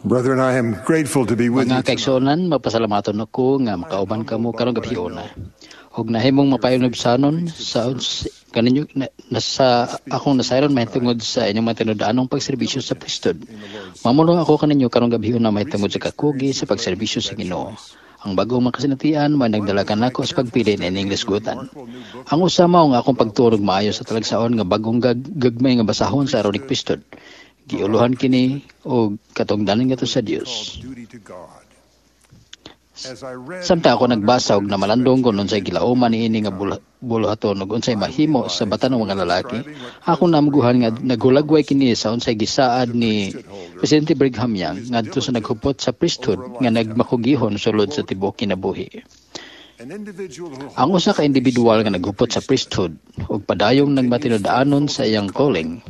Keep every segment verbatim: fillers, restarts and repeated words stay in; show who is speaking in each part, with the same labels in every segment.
Speaker 1: Brethren, I am grateful to be with you
Speaker 2: Mga kaigsuonan, magpasalamaton ako nga makauban kamo karong gabhiuna. Og nahimong mapayunobsanon sa kaninyo na, nasa akong nasayron mahitungod sa inyong matinud-anong pagserbisyo sa priesthood. Mamulong ako kaninyo karong gabhiuna mahitungod sa kakugi sa pagserbisyo sa Ginoo. Ang bagong makasinatian may nagdalakan nako sa pagpili ng English gutan. Ang usama nga akong pagturog maayo sa talagsaon nga bagong gag gagmay nga basahon sa Aaronic priesthood. Giuluhan kini o katungdanan nga to sa Dios. Samtang ako nagbasa og namalandong kun unsay gilauman niini nga buluhaton ug unsay mahimo sa batan ng mga lalaki, ako namguhan nga nagulagway kini sa unsay gisaad ni Presidente Brigham Young ngadto sa naghupot sa priesthood nga nagmakugihon sulod sa tibuok kinabuhi. Ang usa ka individual nga naghupot sa priesthood ug padayong nagmatinud-anon sa iyang calling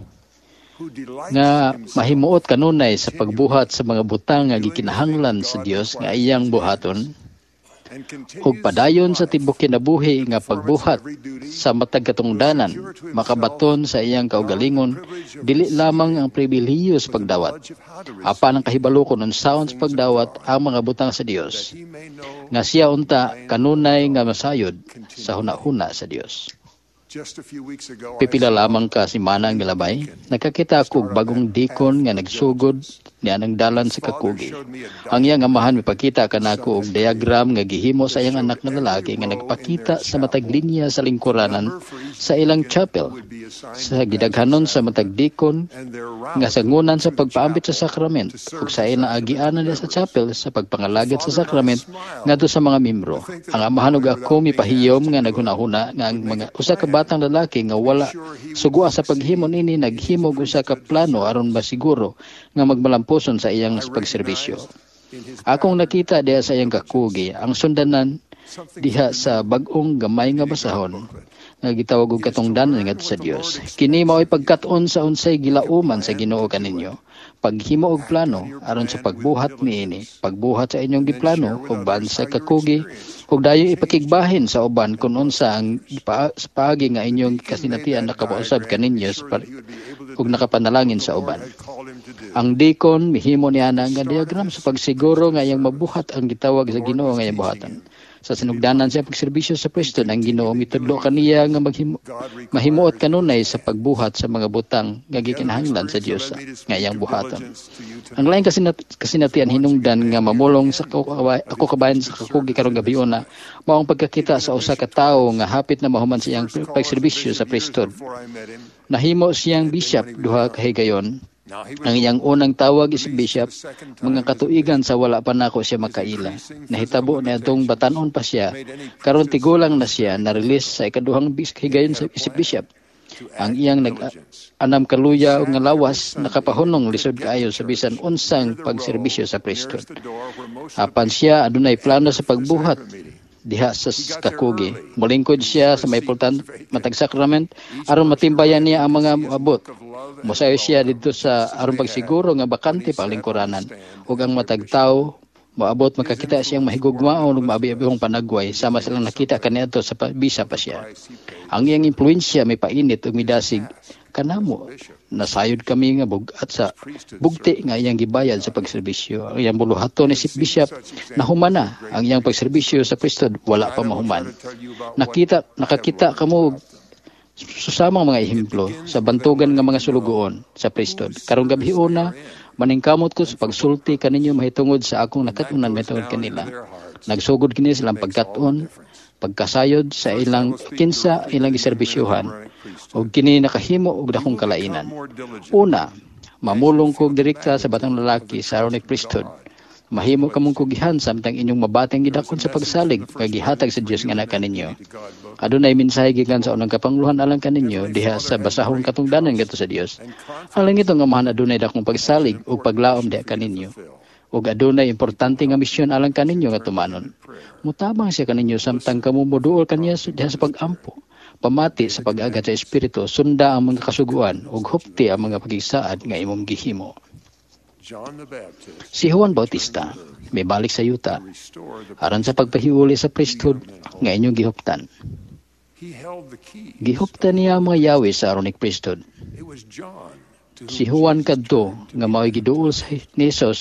Speaker 2: nga mahimuot kanunay sa pagbuhat sa mga butang nga gikinahanglan sa Dios nga iyang buhaton ug padayon sa tibuok kinabuhi nga pagbuhat sa matag katungdanan makabaton sa iyang kaugalingon dili lamang ang pribilehiyo sa pagdawat apan ang kahibalo kon unsaon sa pagdawat ang mga butang sa Dios nga siya unta kanunay nga masayod sa hunahuna sa Dios. Pipila lamang ka si Manang Gilabay, nakakita ako bagong dikon nga nagsugod niya ng dalan sa kakugi. Ang iyang amahan mipakita kanako og diagram nga gihimo sa iyang anak na lalaki nga nagpakita sa matag linya sa lingkuranan sa ilang chapel. Sa gidaghanon sa matag dikon nga sangunan sa pagpaambit sa sakrament ug sa ilang agianan sa chapel sa pagpangalagad sa sakrament ngadto sa mga membro. Ang amahan ug ako mipahiyom nga naghunahuna nga ang mga usa ka batang lalaki nga wala sugwa sa paghimo nini naghimog usa ka plano aron masiguro nga magmalamposon sa iyang pagserbisyo. Akong nakita diha sa iyang kakugi ang sundanan diha sa bag-ong gamay nga basahon nga gitawag og katungdanan ngadto sa Dios. Kini mao'y pagkat-on sa unsay gilauman sa Ginoo kaninyo. Paghimo og plano aron sa pagbuhat niini, pagbuhat sa inyong giplano ug ban sa kakugi ug dayon ipakigbahin sa uban kun unsa ang sa paagi nga inyong kasinatian nakapausab kaninyo ug nakapanalangin sa uban. Ang dikon mihimo niya na nga diagram sa pagsiguro nga iyang mabuhat ang gitawag sa Ginoo nga iyang buhatan. Sa sinugdanan siya pagserbisyo sa priesthood ang Ginoo mitudlo kaniya nga maghimo mahimuot kanunay sa pagbuhat sa mga butang nga gikinahanglan sa Dios nga iyang buhaton. Ang lain kasinat kasinatian hinungdan nga mamulong sa ako kabayan sa kakugi karong gabhiuna mao ang pagkakita sa usa ka tawo nga hapit na mahuman sa iyang pagserbisyo sa priesthood. Nahimo siyang bishop duha ka higayon. Ang iyang unang tawag is bishop, mga katuigan sa wala pa nako siya makaila. Nahitabo na itong batanon pa siya, karon tigulang na siya na-release sa ikaduhang higayon sa isip bishop. Ang iyang nag-anam kaluya o nga lawas, nakapahunong lisod kaayo sa bisan unsang pagserbisyo sa priesthood. Apan siya adunay plano sa pagbuhat diha sa kakugi. Mulingkod siya sa may pultan matag sakrament aron matimbayan niya ang mga abot. Mosayo siya dito sa aron pagsiguro nga bakante palingkuranan ug ang matag tawo moabot makakita siyang mahigugmaon ug maabi-abihong panagway sama silang nakita kaniadto sa bisa pa siya. Ang iyang impluwensya may painit ug midasig kanamo nasayod kami nga bugat sa bugti nga iyang gibayad sa pagserbisyo. Ang iyang buluhaton ni si bishop nahumana ang iyang pagserbisyo sa priesthood wala pa mahuman. Nakita nakakita kamo susamang mga ehemplo sa bantugan nga mga sulugoon sa priesthood. Karong gabhiuna maningkamot ko sa pagsulti kaninyo mahitungod sa akong nakatunan mahitungod kanila. Nagsugod kini silang pagkat-on, pagkasayod sa ilang kinsa ilang giserbisyuhan ug kini nakahimo og dakong kalainan. Una, mamulong kog direkta sa batang lalaki sa Aaronic priesthood. Mahimo kamong kugihan samtang inyong mabateng gidakon sa pagsalig kagihatag sa Dios nga naka ninyo. Adunay mensahe gikan sa unang kapanguluhan alang kaninyo diha sa basahon katungdanan ngadto sa Dios. Ang langit nga mahan adunay dakong pagsalig ug paglaom diha kaninyo. Ug adunay importante nga misyon alang kaninyo nga tumanon. Mutabang siya kaninyo samtang kamo moduol kaniya diha sa pagampo. Pamati sa pag-agad sa espiritu, sunda ang mga kasuguan ug hupti ang mga pagisaad nga imong gihimo. Si Juan Bautista may balik sa yuta aron sa pagpahiuli sa priesthood nga inyong gihuptan. Gihuptan niya ang mga yawi sa Aaronic priesthood. Si Juan kadto nga mao'y giduol sa ni Jesus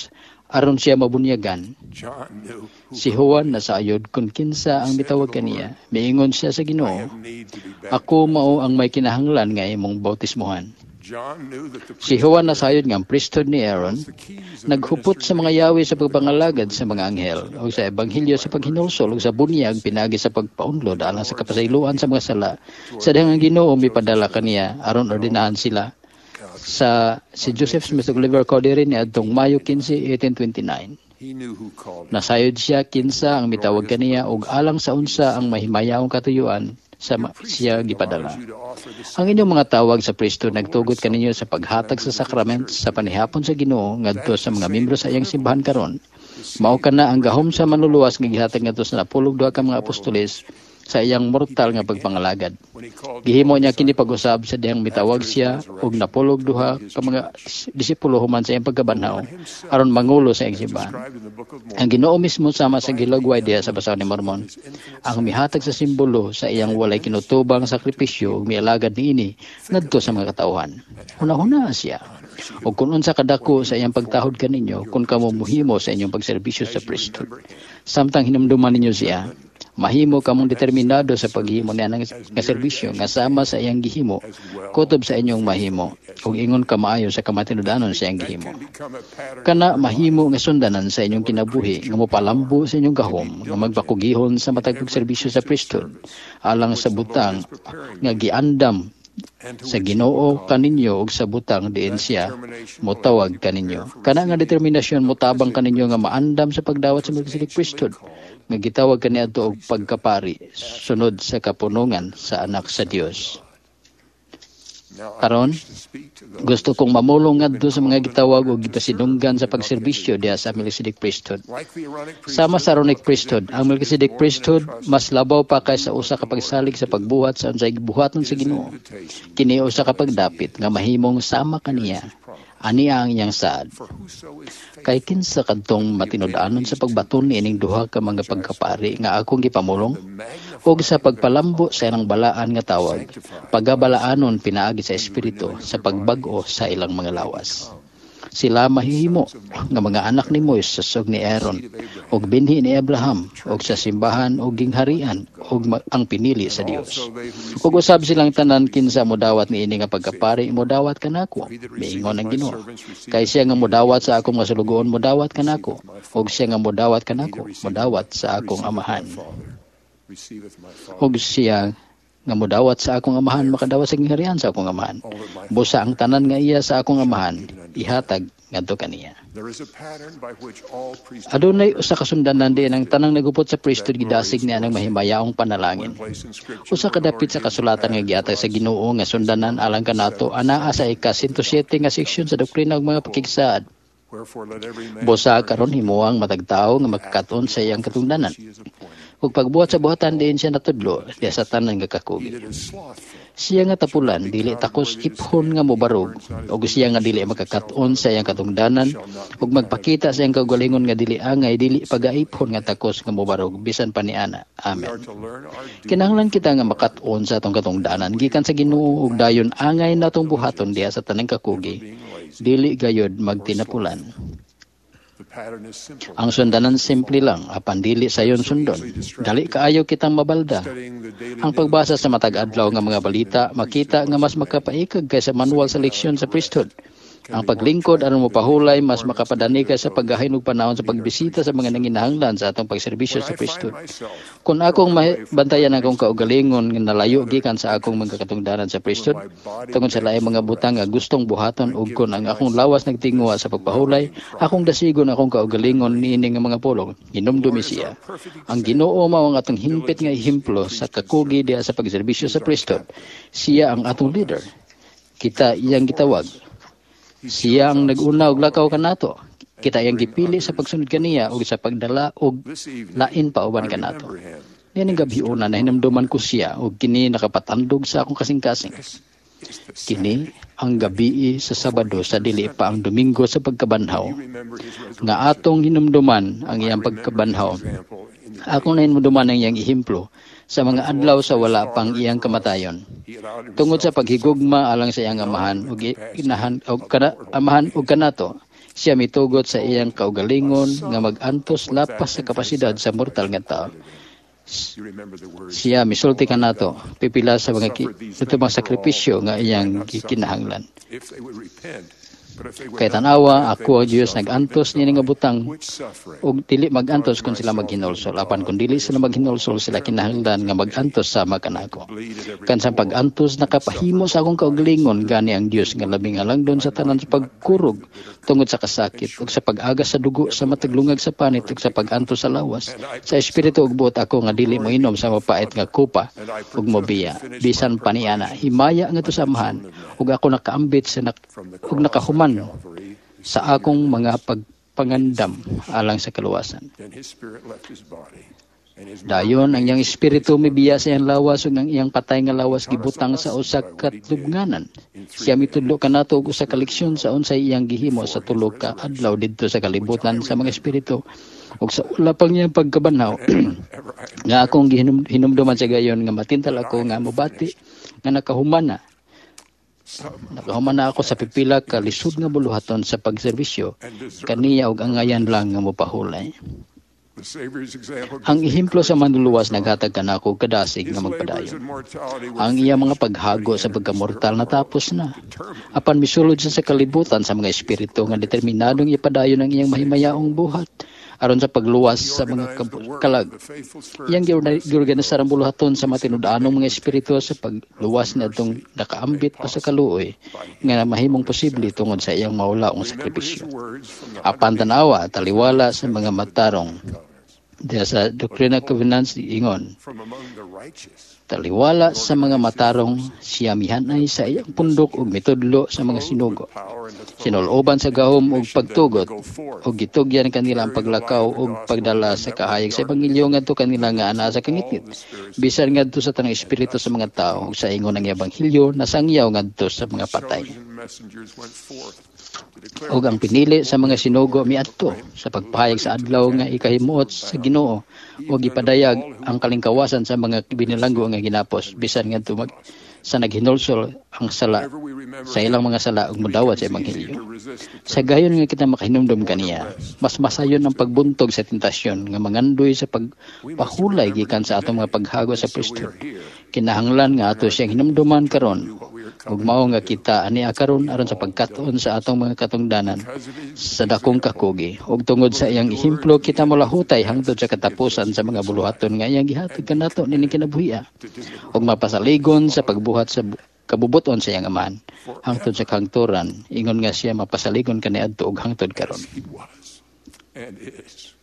Speaker 2: aron siya mabunyagan.
Speaker 1: John knew who
Speaker 2: Si Juan nasayod kung kinsa ang mitawag kaniya. Miingon siya sa
Speaker 1: I
Speaker 2: Ginoo,
Speaker 1: have need to be
Speaker 2: ako
Speaker 1: baptized.
Speaker 2: mao ang may kinahanglan nga imong bautismohan.
Speaker 1: John knew that the
Speaker 2: Si Juan nasayod nga ang priesthood ni Aaron,
Speaker 1: the keys of the
Speaker 2: naghupot sa mga yawi sa pagpangalagad sa mga anghel o sa ebanghelyo sa paghinulsol o sa bunyag pinagi sa pagpaunlod alang sa kapasayloan sa mga sala. Sa dihang ang Ginoo mipadala kaniya aron ordinahan sila sa si Joseph Smith ug Oliver Cowdery ni adtong Mayo fifteen, eighteen twenty-nine.
Speaker 1: he knew who called him.
Speaker 2: Nasayod siya kinsa ang mitawag kaniya ug alang sa unsa ang mahimayawong katuyuan sa ma- siya gipadala.
Speaker 1: You to offer the
Speaker 2: Ang inyong mga tawag sa priesthood nagtugot kaninyo sa paghatag sa sakrament sa panihapon sa Ginoo ngadto sa mga miyembro sa iyang simbahan karon. Mao kana ang gahom sa manluluwas nga gihatag ngadto sa napulog duha ka mga apostoles sa iyang mortal nga pagpangalagad.
Speaker 1: when he called
Speaker 2: Gihimo niya kini pag-usab sa dihang mitawag siya og napulog duha ka mga disipulo human sa iyang pagkabanhaw aron mangulo sa iyang simbahan.
Speaker 1: described in the Book of Mormon.
Speaker 2: Ang Ginoo mismo sama sa gilagway diha sa Basaw ni Mormon ang mihatag sa simbolo sa iyang walay kinutubang sakripisyo ug mialagad niini ngadto sa mga katawhan. Una-una siya. O kung unsa kadako sa iyang pagtahod kaninyo kung kamo muhimo sa inyong pagserbisyo sa priesthood. Samtang hinumduman ninyo siya, mahimo kamong determinado sa paghimo niya ng nga serbisyo nga sama sa iyang gihimo kutob sa inyong mahimo ug ingon ka maayo sa kamatinudanon sa iyang gihimo.
Speaker 1: Become a pattern
Speaker 2: Kana mahimo nga sundanan sa inyong kinabuhi nga mopalambo sa inyong gahom nga magbakugihon sa matag pagserbisyo sa priesthood alang sa butang nga giandam
Speaker 1: and to
Speaker 2: sa Ginoo kaninyo ug sa butang diin siya motawag kaninyo. Kana nga determinasyon motabang kaninyo nga maandam sa pagdawat sa Melchizedek priesthood nga gitawag kaniadto og pagkapari sunod sa kapunungan sa anak sa Dios.
Speaker 1: now I
Speaker 2: Karon
Speaker 1: wish to speak to those
Speaker 2: gusto kong mamulong ngadto sa mga gitawag og gipasidunggan sa pagserbisyo diha sa Melchizedek priesthood.
Speaker 1: like the Aaronic
Speaker 2: Sama sa Aaronic priesthood, ang Melchizedek priesthood mas labaw pa kaysa usa ka pagsalig sa pagbuhat sa unsay gibuhaton sa Ginoo.
Speaker 1: invitation
Speaker 2: Kini usa ka pagdapit nga mahimong sama kaniya. Ani ang iyang saad.
Speaker 1: for whoso is faithful
Speaker 2: Kay kinsa kadtong matinud-anon sa pagbaton ni ining duha ka mga pagkapari nga akong gipamulong ug sa pagpalambo sa ilang balaan nga tawag, pagabalaanon pinaagi sa espiritu sa pagbag-o sa ilang mga lawas. Sila mahihimo nga mga anak ni Moises ug ni Aaron ug binhi ni Abraham ug sa simbahan ug gingharian ug ma- ang pinili sa Dios. Ug usab silang tanan kinsa modawat ni ini nga pagkapari modawat kanako. Miingon ang Ginoo. Kay siya nga modawat sa akong masulugoon modawat kanako ug siya nga modawat kanako modawat sa akong amahan.
Speaker 1: receiveth my Father.
Speaker 2: Ug siya nga modawat sa akong amahan makadawat sa gingharian sa akong amahan. Busa ang tanan nga iya sa akong amahan ihatag ngadto kaniya.
Speaker 1: There is a pattern by which all priests
Speaker 2: Adunay usa ka sundanan din ang tanang nagupot sa priesthood gidasig niya ng mahimayaong panalangin.
Speaker 1: place in Scripture.
Speaker 2: Usa ka dapit sa kasulatan nga giatag sa Ginoo nga sundanan alang kanato anaa sa ika one oh seven nga seksyon sa doktrina ug mga pakigsaad.
Speaker 1: Wherefore let every man
Speaker 2: Busa karon himuang matagtaw nga magkaton sa iyang katungdanan.
Speaker 1: she is appointed.
Speaker 2: Ug pagbuhat sa buhatan diin siya natudlo diya sa tanan nga
Speaker 1: He
Speaker 2: kakugi.
Speaker 1: that is slothful,
Speaker 2: Siya nga tapulan dili takos iphon nga mobarog ug siya nga dili makakaton sa iyang katungdanan ug magpakita sa iyang kaugalingon nga dili angay dili pagaiphon nga takos nga mobarog bisan pa niana.
Speaker 1: we are
Speaker 2: Amen.
Speaker 1: to learn our duty
Speaker 2: Kinahanglan kita nga makaton sa atong katungdanan gikan sa Ginoo ug dayon angay natong buhaton diha sa tanang kakugi
Speaker 1: being lazy.
Speaker 2: dili gayod magtinapulan.
Speaker 1: The pattern is simple.
Speaker 2: Ang sundanan simple lang apan dili sayon sundon. Dali kaayo kitang mabalda.
Speaker 1: Studying the daily
Speaker 2: Ang pagbasa sa matag adlaw nga mga balita makita nga mas makapaikag kaysa manual sa leksyon sa priesthood. Ang paglingkod aron mopahulay mas makapadani ka sa paggahin ug panahon sa pagbisita sa mga nanginahanglan sa atong pagserbisyo
Speaker 1: when
Speaker 2: sa
Speaker 1: I find
Speaker 2: priesthood.
Speaker 1: myself
Speaker 2: Kung akong ma- bantayan akong kaugalingon nga nalayo gikan sa akong mga katungdanan sa priesthood, tungod sa laing mga butang nga gustong buhaton ug kun ang akong lawas nagtinguha sa pagpahulay, akong dasigon akong kaugalingon niini nga mga pulong. Hinumdumi siya. Ang Ginoo mao ang atong himpit nga ehemplo sa kakugi diha sa pagserbisyo sa priesthood. Siya ang atong leader. Kita iyang gitawag. Siya ang nag-una og lakaw kanato. Kita iyang gipili sa pagsunod kaniya ug sa pagdala og
Speaker 1: this evening
Speaker 2: lain pa
Speaker 1: I
Speaker 2: uban kanato.
Speaker 1: remember him.
Speaker 2: Nining gabiuna na hinamduman ko siya ug kini nakapatandog sa akong kasing-kasing.
Speaker 1: This is the
Speaker 2: Kini ang gabi sa Sabado sa dili pa ang Domingo sa pagkabanhaw
Speaker 1: You remember his resurrection.
Speaker 2: nga atong hinumduman ang iyang pagkabanhaw.
Speaker 1: Example in the
Speaker 2: Akong na hinumduman ang iyang ehemplo sa mga adlaw sa wala pang iyang kamatayon.
Speaker 1: he allowed
Speaker 2: Tungod sa
Speaker 1: himself
Speaker 2: paghigugma alang sa iyang amahan ug inahan og kana amahan ug kanato, Siya mitugot sa iyang kaugalingon nga mag-antos lapas sa kapasidad sa mortal nga tao.
Speaker 1: You remember the words.
Speaker 2: Siya misulti ka nato, pipila sa mga ki- ito mga sakripisyo nga iyang gikinahanglan.
Speaker 1: If they would repent, but if they would
Speaker 2: Kay
Speaker 1: not
Speaker 2: tanawa,
Speaker 1: repent, they
Speaker 2: ako
Speaker 1: would
Speaker 2: ang Diyos
Speaker 1: suffer
Speaker 2: nag-antos
Speaker 1: in
Speaker 2: niya nga
Speaker 1: God.
Speaker 2: butang
Speaker 1: Which suffering?
Speaker 2: ug dili mag-antos kung sila maghinulsol. Apan kung dili sila maghinulsol, sila kinahanglan nga mag-antos sama kanako. Kan sa pag-antos nakapahimo sa akong kaugalingon gani ang Dios nga labing halangdon sa tanan sa pagkurog tungod sa kasakit ug sa pag-agas sa dugo sa mataglungag sa panit ug sa pag-antos sa lawas. Sa espiritu ug buot ako nga dili mo inom sa mapait nga kupa ug mobiya. Bisan paniana himaya nga to samahan ug ako nakaambit sa nak- ug nakahuman sa akong mga pagpangandam alang sa kaluwasan.
Speaker 1: Then his spirit left his body, and his
Speaker 2: Dayon ang iyang espiritu mibiya sa iyang lawas ug ang iyang patay nga lawas gibutang sa usa ka tubnganan. Siya mitudlo kanato og usa ka leksyon sa unsay iyang gihimo sa tulo ka adlaw didto sa kalibutan sa mga espiritu ug sa ula pang iyang pagkabanhaw nga akong gihinum- hinumduman sa gayon nga matintal ako nga mobati nga nakahumana Nakahuman na ako sa pipila ka lisod nga buluhaton sa pagserbisyo kaniya og angayan lang nga mopahulay.
Speaker 1: the Savior's example.
Speaker 2: Ang ihemplo sa manluluwas naghatag kanako kadasig
Speaker 1: His
Speaker 2: nga
Speaker 1: labors
Speaker 2: magpadayon.
Speaker 1: in mortality were
Speaker 2: Ang iya mga paghago sa pagkamortal natapos na. Apan misulod siya sa kalibutan sa mga espiritu nga determinadong ipadayon ang iyang mahimayaong buhat aron sa pagluwas sa mga kab- kalag.
Speaker 1: the faithful spirit.
Speaker 2: Iyang giorna- giorganisar ang buluhaton sa matinud-anong mga espiritu sa pagluwas na itong nakaambit pa sa kaluoy nga mahimong posible tungod sa iyang maulaong sakripisyo.
Speaker 1: Words from the
Speaker 2: Apan tanawa, taliwala sa mga matarong. Diya sa Doctrine and Covenants ingon,
Speaker 1: from among the righteous.
Speaker 2: taliwala sa mga matarong siya mihanay sa iyang pundok ug mitudlo sa mga sinugo.
Speaker 1: Power and authority.
Speaker 2: Sinuloban sa gahom ug pagtugot ug gitugyan kanila ang paglakaw ug pagdala sa kahayag sa ebanghelyo ngadto kanila nga ana sa kangitngit. Bisan ngadto sa tanang espiritu sa mga tao ug sa ingon ang ebanghelyo nasangyaw ngadto sa mga patay.
Speaker 1: Chosen messengers went forth to declare
Speaker 2: Ug ang pinili sa mga sinugo miadto sa pagpahayag sa adlaw nga ikahimuot sa Ginoo ug ipadayag ang kalingkawasan sa mga binilanggo nga ginapos bisan ngadto mag sa naghinulsol ang sala
Speaker 1: whenever we remember
Speaker 2: sa ilang mga sala ug modawat sa
Speaker 1: to
Speaker 2: ebanghelyo.
Speaker 1: resist the
Speaker 2: Sa gayon nga kita makahinumdum kaniya, mas masayon ang pagbuntog sa tentasyon nga mangandoy sa pagpahulay gikan sa atong mga paghago sa Kristo. Kinahanglan nga ato siyang hinumduman karon ug mao nga kita ani karon aron sa pagkatuon sa atong mga katungdanan sa dakong kakugi ug tungod sa iyang ehemplo kita molahutay hangtod sa katapusan sa mga buluhaton nga iyang gihatag kanato nining kinabuhi ug mapasaligon sa pagbuhat sa bu- kabubuton sa iyang amahan hangtod sa kangturan ingon nga siya mapasaligon kaniadto ug hangtod karon.
Speaker 1: he was and is.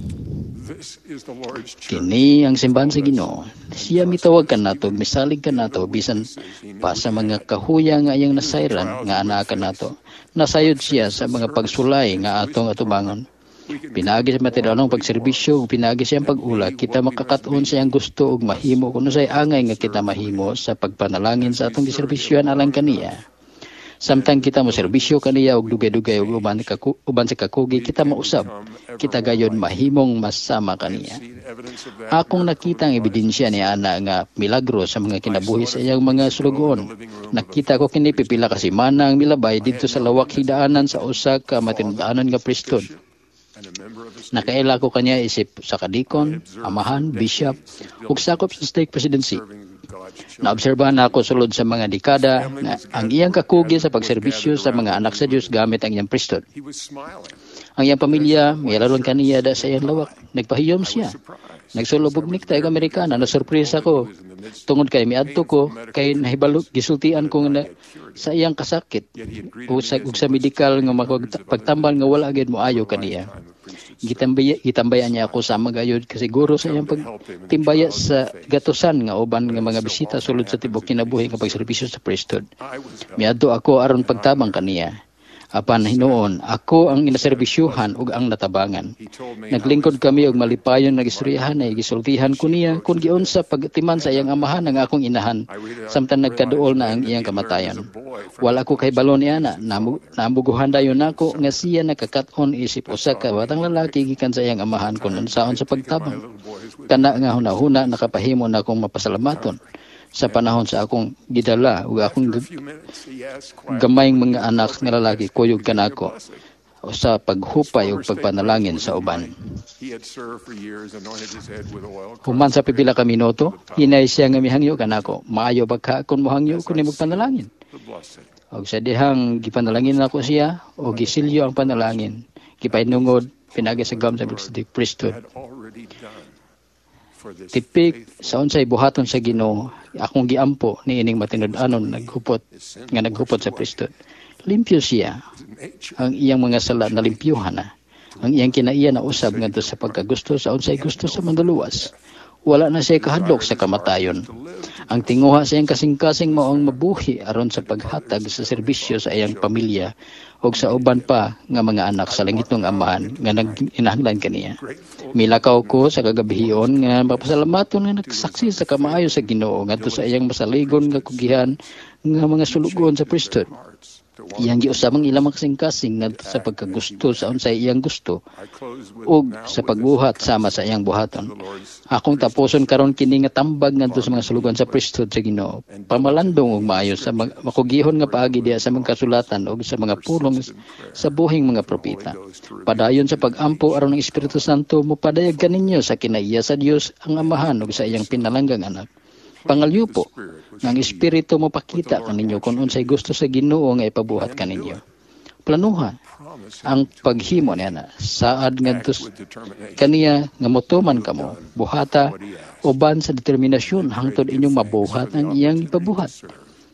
Speaker 1: This is the Lord's church.
Speaker 2: Kini ang simbahan sa Ginoo. Siya mitawag kanato ug misalig kanato bisan pa sa mga kahuya nga iyang nasayran nga anaa kanato. Nasayod siya sa mga pagsulay nga atong atubangon. Pinaagi sa materialong pagserbisyo ug pinaagi siyang pag-ula kita makakatuon sa iyang gusto ug mahimo kuno say angay nga kita mahimo sa pagpanalangin sa atong giserbisyoan alang kaniya. Samtang kita mo serbisyo kaniya og dugay-dugay ug uban ka uban sa kakugi kita mausab kita gayon mahimong masama kaniya.
Speaker 1: Evidence of that.
Speaker 2: Akong nakita ang ebidensya ni ana nga milagro sa mga kinabuhi sa iyang mga sulugon. Nakita ko kini pipila ka semana ang milabay didto sa lawak hidaanan sa usa ka matinud-anon nga prestod.
Speaker 1: And a member of his
Speaker 2: Nakaila ko kanya isip sa kadikon, amahan, bishop, ug sakop sa stake presidency.
Speaker 1: serving God's children.
Speaker 2: Naobserbahan ako sulod sa mga dekada na ang iyang kakugi sa pagserbisyo sa mga anak sa Dios gamit ang iyang prestod.
Speaker 1: He was smiling.
Speaker 2: Ang iyang pamilya, mayroon kaniya da sa iyang lawak. Nagpahiyom siya. Nagsulubog nikta ug Amerikana, na-surprise ako. Tungod kay miadto ko, kay nahibalo, gisultian ko nga na, sa iyang kasakit. O sa, ug sa medikal nga makag- pagtambal nga wala agad mo ayo kaniya. Gitambaya, gitambayan niya ako sa magayod kasi siguro sa iyang pagtimbaya sa gatusan nga uban nga mga bisita sulod sa tibok kinabuhi nga pagserbisyo sa priesthood.
Speaker 1: I was God.
Speaker 2: Miadto ako aron pagtabang kaniya. Apan hinuon, ako ang inaserbisyuhan ug ang natabangan.
Speaker 1: He told me
Speaker 2: Naglingkod kami og malipayon nagistoryahan ay gisultihan ko niya kung giunsa pagtiman sa iyang amahan ang akong inahan samtang nagkaduol na ang iyang kamatayon. Wala ko kay balon ni ana, namu- namuguhan dayon nako nga siya nakakat-on isip usa ka batang lalaki gikan sa iyang amahan kun unsaon sa pagtabang. Kana nga hunahuna nakapahimo na akong mapasalamaton sa panahon sa akong gidala ug akong
Speaker 1: for a
Speaker 2: g-
Speaker 1: few minutes he asked quietly,
Speaker 2: gamayng mga anak nga lalaki kuyog kanako. o sa paghupay o pagpanalangin sa uban.
Speaker 1: He had served for years, anointed his head with oil.
Speaker 2: Human sa pipila ka minuto, hinay siya nga mihangyo kanako. Maayo ba ka kung mohangyo ko ni magpanalangin?
Speaker 1: The blessing
Speaker 2: Og sa dihang gipanalangin nako siya o gisilyo ang panalangin. Gipainungod pinagi sa gam sa priesthood.
Speaker 1: had already done for this
Speaker 2: Tipik sa unsay buhaton sa Ginoo, akong giampo ni ining matinud-anon naghupot nga naghupot sa priesthood. Limpyo siya.
Speaker 1: nature.
Speaker 2: Ang iyang mga sala na limpyuhan na. Ang iyang kinaiya na usab ngadto sa pagkagusto sa unsay gusto sa mandaluwas. Wala na siya kahadlok sa kamatayon. Ang tinguha sa iyang kasing-kasing mao ang mabuhi aron sa paghatag sa serbisyo sa iyang pamilya o sa uban pa nga mga anak sa langitong amahan nga nag-inahanglan kaniya. Milakaw ko sa kagabihion nga mapasalamaton nga nagsaksi sa kamaayo sa Ginoo ngadto sa iyang masaligon nga kugihan nga mga sulugon sa priesthood. Iyang giusab ang ilang kasing-kasing ngadto sa pagkagusto sa unsay iyang gusto
Speaker 1: I close with
Speaker 2: ug
Speaker 1: now
Speaker 2: sa
Speaker 1: with
Speaker 2: pagbuhat sama sa iyang buhaton.
Speaker 1: the Lord's
Speaker 2: Akong tapuson karon kini nga tambag ngadto sa mga sulugan sa priesthood sa Ginoo. Pamalandong ug maayo sa mag- makugihon nga paagi diha sa mga kasulatan ug sa mga pulong sa buhing mga propeta. Padayon sa pag-ampo aron ang Espiritu Santo mopadayag kaninyo sa kinaiya sa Dios ang Amahan ug sa iyang pinalanggang anak. Pangalyo po, nga ang Espiritu mo pakita kaninyo kung unsay gusto sa Ginoo nga ipabuhat kaninyo. Planuhan
Speaker 1: promise
Speaker 2: ang paghimo niya na saad ngadto
Speaker 1: with determination.
Speaker 2: kaniya nga motuman kamo buhata uban sa determinasyon hangtod inyong mabuhat ang iyang ipabuhat.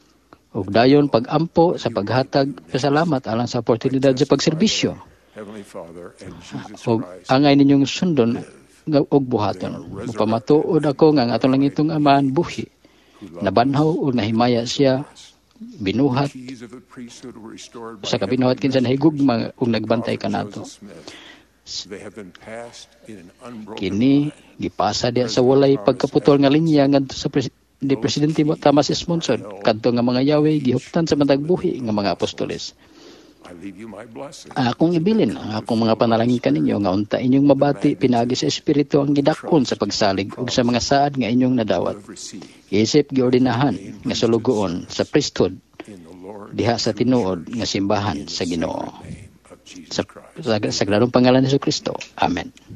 Speaker 2: Ug dayon pag-ampo sa paghatag pasalamat alang sa oportunidad sa pagserbisyo.
Speaker 1: Heavenly Father and Jesus
Speaker 2: Ug
Speaker 1: Christ.
Speaker 2: angay ninyong sundon nga og buhaton. Upamatuod ako nga ang atong langitong Amahan buhi. Nabanhaw ug nahimaya siya binuhat
Speaker 1: Keys of the priesthood were restored by
Speaker 2: sa kabinuhat kinsa nahigugma ug nagbantay kanato.
Speaker 1: They have been passed in an unbroken
Speaker 2: Kini gipasa diha sa walay pagkaputol nga linya ngadto sa pres- ni Presidente Thomas S. Monson kadto nga mga yawi gihuptan sa matag buhi nga mga apostoles.
Speaker 1: I leave you my blessing.
Speaker 2: Akong ibilin ang akong mga panalangin kaninyo nga unta inyong mabati pinagi sa Espiritu ang gidakon sa pagsalig ug sa mga saad nga inyong nadawat.
Speaker 1: Have received
Speaker 2: Isip giordinahan nga sulugoon sa priesthood
Speaker 1: in the Lord
Speaker 2: diha sa tinuod nga simbahan sa Ginoo.
Speaker 1: name of Jesus
Speaker 2: Sa,
Speaker 1: Christ.
Speaker 2: sa sagradong pangalan ni Jesu Kristo. Amen.